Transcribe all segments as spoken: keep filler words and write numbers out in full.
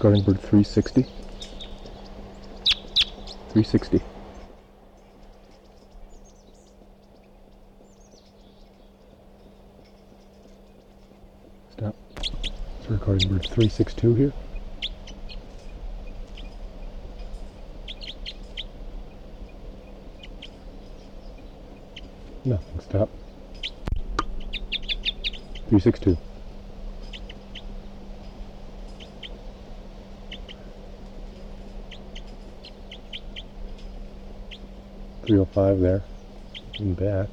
Recording bird three sixty. three sixty. Stop. It's recording bird three sixty-two here. Nothing. Stop. three sixty-two. three oh five there, and back.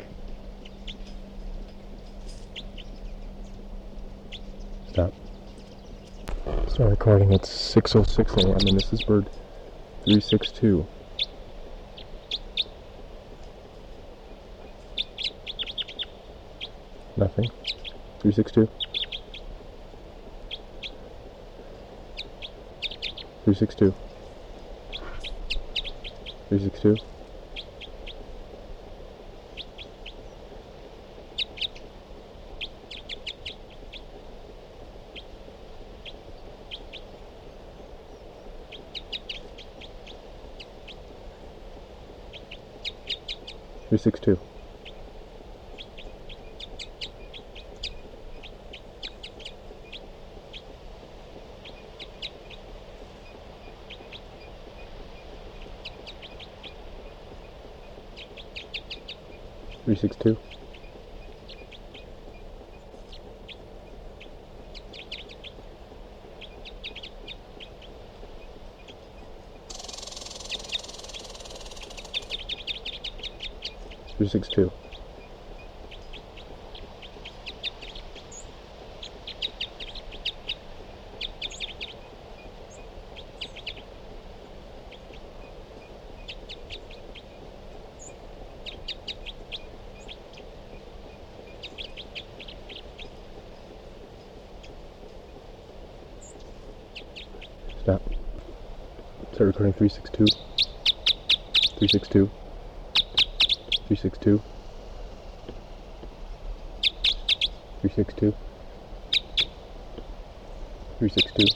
Stop. Start recording at six oh six a m and this is bird three sixty-two. Nothing. three sixty-two. three sixty-two. three sixty-two. three sixty-two. three sixty-two. three sixty-two. Stop. Start recording three sixty-two. three sixty-two. three sixty-two. three sixty-two. three sixty-two.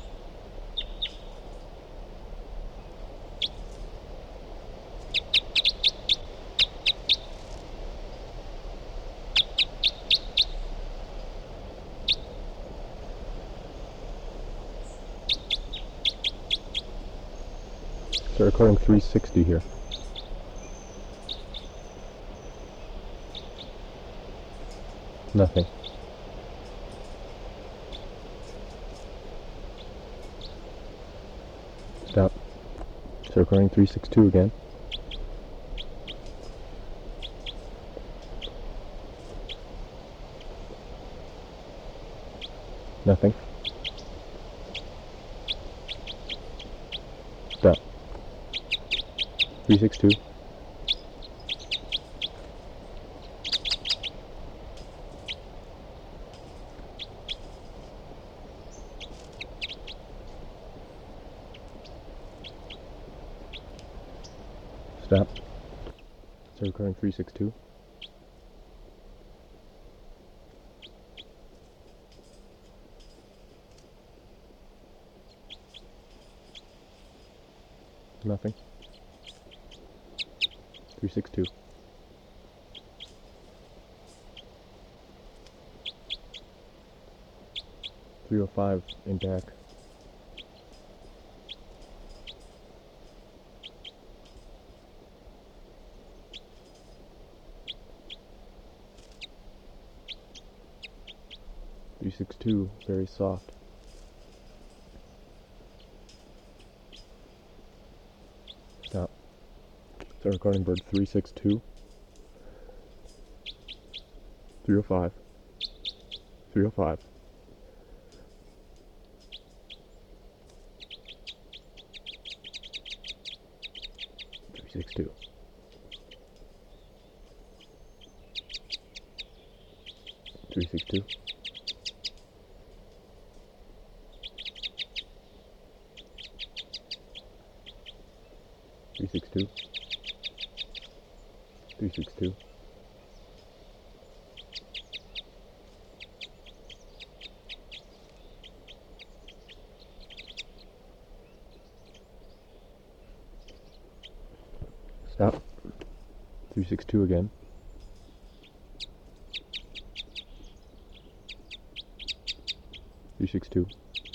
Start recording three sixty here. Nothing. Stop. Start recording three sixty-two again. Nothing. Stop. three sixty-two. Stop. Start recording three sixty-two. Nothing. three sixty-two. three oh five in back. three sixty-two, very soft. Stop. Start recording bird three sixty-two. three oh five. three oh five. three sixty-two. three sixty-two. three sixty-two. three sixty-two. Stop. three sixty-two again. three sixty-two.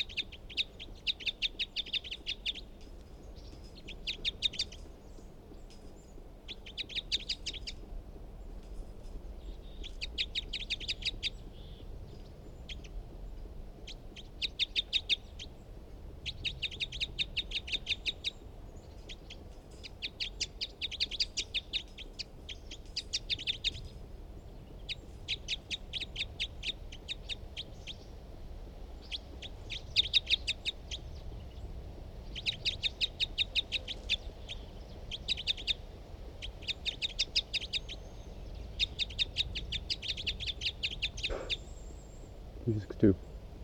three sixty-two.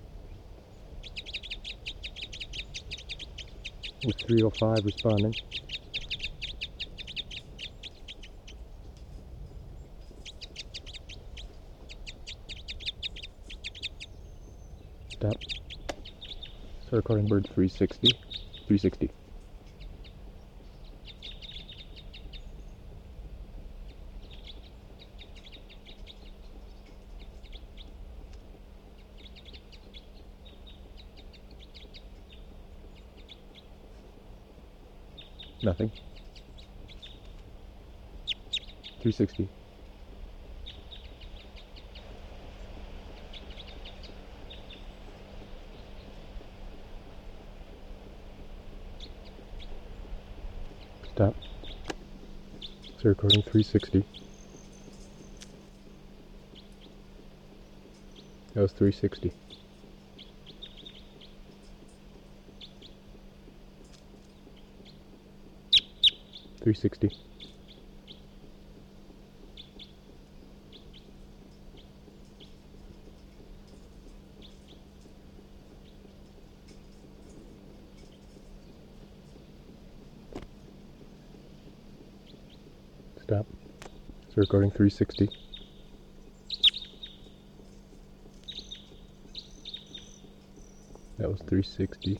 With three oh five responding. Stop. Start recording bird three sixty. three sixty. Nothing. three sixty. Stop. Start recording three sixty. That was three sixty. three sixty. Stop. So recording three sixty. That was three sixty.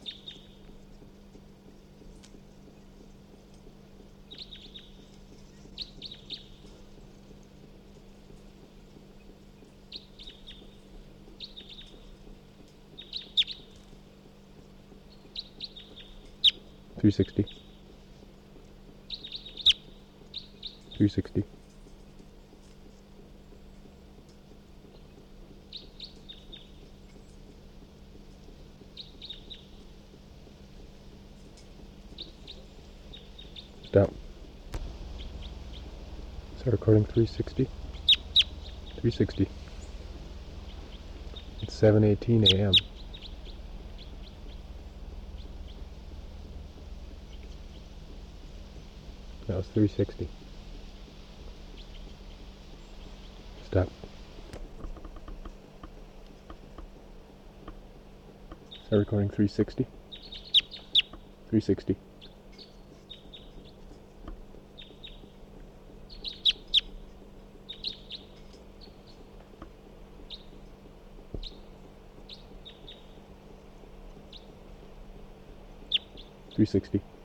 three sixty. three sixty. Stop. Start recording three sixty. three sixty. It's seven eighteen a m That was three sixty. Stop. Start recording three sixty. three sixty. three sixty.